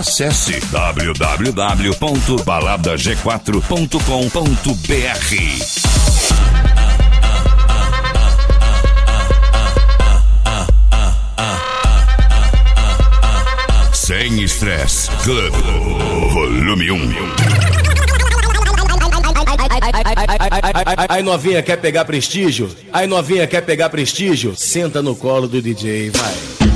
Acesse www.baladag4.com.br. Sem Estresse Club Volume 1. Aí novinha quer pegar prestígio? Aí novinha quer pegar prestígio? Senta no colo do DJ, vai.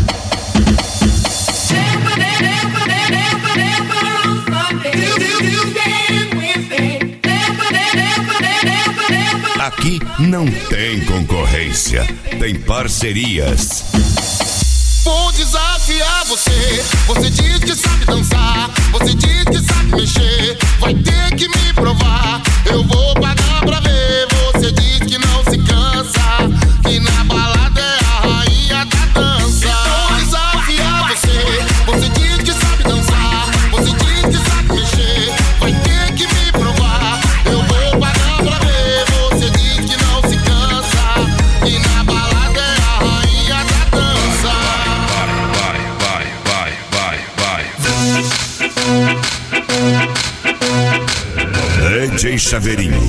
Aqui não tem concorrência, tem parcerias. Vou desafiar você. Você diz que sabe dançar, você diz que sabe mexer. Vai ter que me provar, eu vou pagar pra ver. Você diz que não se cansa, que na balada é a rainha da dança. Vou desafiar você. Você diz que sabe dançar, você diz que sabe mexer. Vai ter que me provar, eu vou pagar pra ver. Você diz que não se cansa, que na balada é a rainha da dança. DJ Chaveirinho.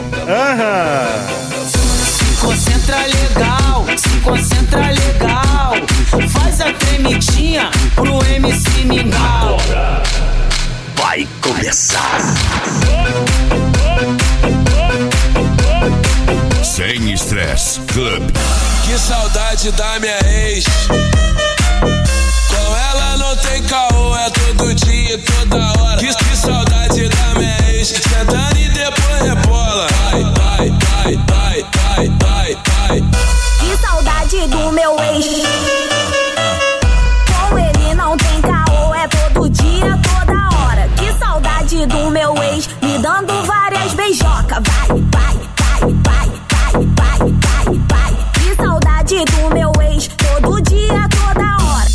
Se concentra legal, se concentra legal. Faz a tremidinha pro MC Mingau. Agora vai começar. Sem Estresse Club. Que saudade da minha ex. Com ela não tem caô, é todo dia e toda hora. Que saudade da minha ex. Sentando e depois rebola. Vai, vai, vai, vai, vai, vai, vai. Que saudade do meu ex. Com ele não tem caô, é todo dia, toda hora. Que saudade do meu ex, me dando várias beijocas. Vai, vai, vai, vai, vai, vai, vai, vai. Que saudade do meu ex, todo dia, toda hora.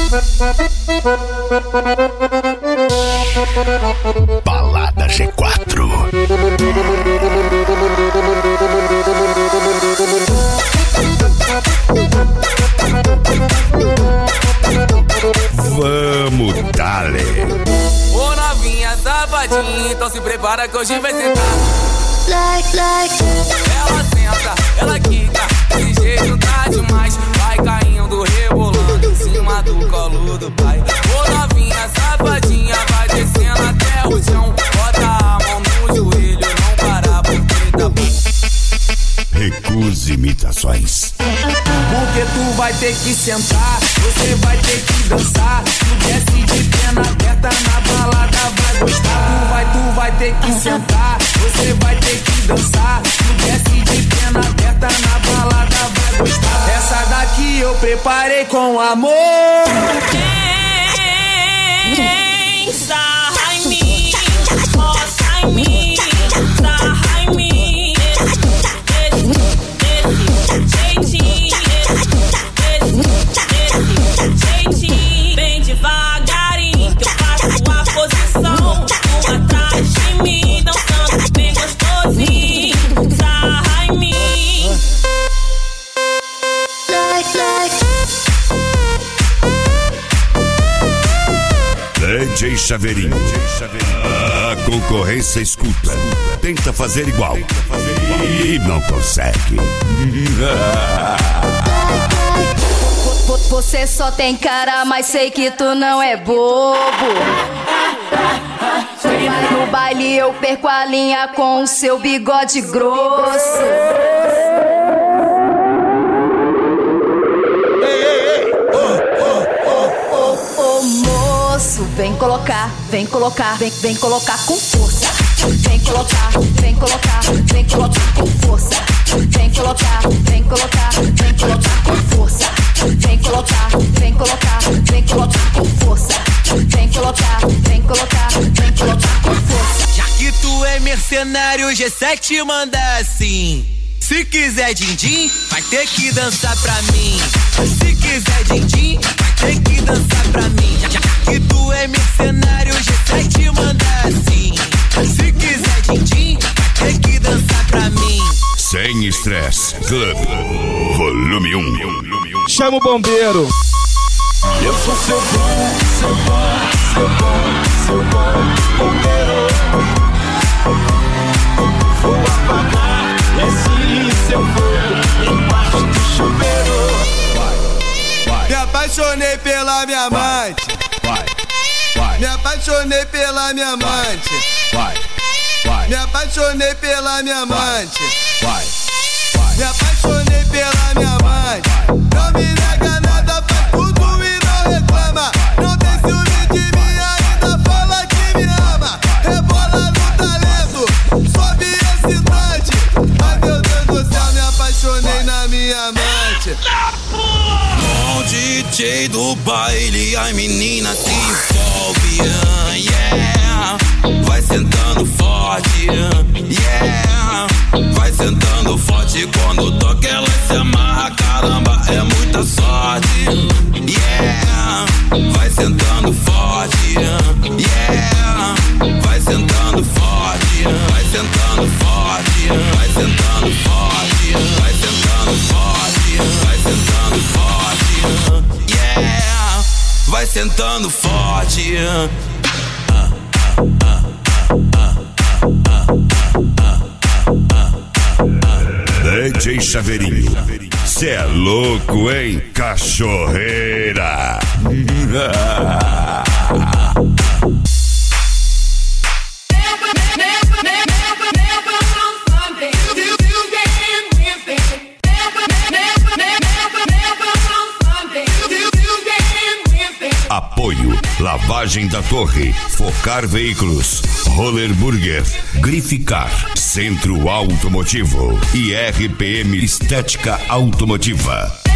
Balada G4. Vamos, dale. Ô novinha safadinha, então se prepara que hoje vai sentar. Ela senta, ela quica, desse jeito tá demais. Vai caindo, rebolando em cima do colo do pai. Ô novinha safadinha, vai descendo até o chão. Bota a mão no joelho, não para porque tá bom. Recuse imitações. Porque tu vai ter que sentar, você vai ter que dançar. Tu desce de perna aberta na balada, vai gostar. Tu vai ter que sentar, você vai ter que dançar. Tu desce de perna aberta na balada, vai gostar. Essa daqui eu preparei com amor. Vem, sarra em mim, roça em mim, sarra em mim. Jeitinho, bem devagarinho que eu faço a posição. Tu atrás de mim, dançando bem gostosinho. Sarra em mim. DJ Chaveirinho. A concorrência escuta. Tenta fazer igual. E não consegue. Você só tem cara, mas sei que tu não é bobo. No baile eu perco a linha com o seu bigode grosso. Ô moço, vem colocar, vem colocar, vem colocar com força. Vem colocar, vem colocar, vem colocar com força. Vem colocar, vem colocar, vem colocar com força. Vem colocar, vem colocar, vem colocar com força. Vem colocar, vem colocar, vem colocar com força. Já que tu é mercenário, G7 manda assim. Se quiser din-din, vai ter que dançar pra mim. Se quiser din-din, vai ter que dançar pra mim. Já que tu é mercenário, G7 manda assim. Se quiser din-din, vai ter que dançar pra mim. Sem Estresse Club Volume 1. Chama o bombeiro. Eu sou seu bom bombeiro. Vou apagar esse seu fogo embaixo do chuveiro. Me apaixonei pela minha amante. Me apaixonei pela minha amante. Me apaixonei pela minha amante. Me apaixonei pela minha amante. Não me nega nada, faz tudo e não reclama. Não tem ciúme de mim, ainda fala que me ama. Rebola no talento, sobe excitante. Ai meu Deus do céu, me apaixonei na minha amante. Com o DJ do baile, a menina se envolve, yeah. Vai sentando forte, yeah. Vai sentando forte, quando toca ela se amarra. Caramba, é muita sorte, yeah. Vai sentando forte, yeah. Vai sentando forte, vai sentando forte, vai sentando forte, vai sentando forte, vai sentando forte, yeah. Vai sentando forte. DJ Chaveirinho, cê é louco, hein, cachorreira? Apoio Lavagem da Torre, Focar Veículos, Roller Burger, Grificar, Centro Automotivo e RPM Estética Automotiva.